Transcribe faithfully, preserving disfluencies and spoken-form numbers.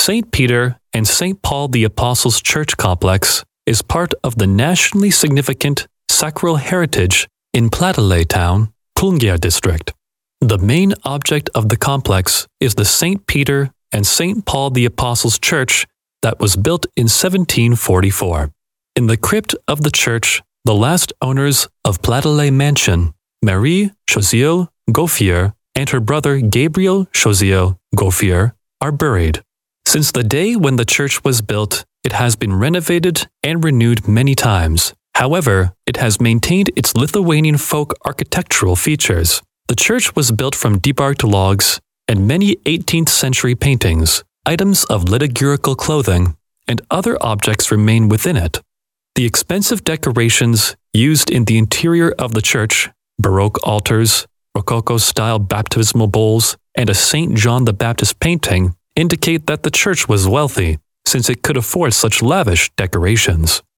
Saint Peter and Saint Paul the Apostles Church complex is part of the nationally significant sacral heritage in Platilay Town, Pulngia district. The main object of the complex is the Saint Peter and Saint Paul the Apostles Church that was built in seventeen forty-four. In the crypt of the church, the last owners of Platilay Mansion, Marie Choziel Gauffier and her brother Gabriel Choziel Gauffier, are buried. Since the day when the church was built, it has been renovated and renewed many times. However, it has maintained its Lithuanian folk architectural features. The church was built from debarked logs, and many eighteenth century paintings, items of liturgical clothing, and other objects remain within it. The expensive decorations used in the interior of the church, Baroque altars, Rococo-style baptismal bowls, and a Saint John the Baptist painting indicate that the church was wealthy, since it could afford such lavish decorations.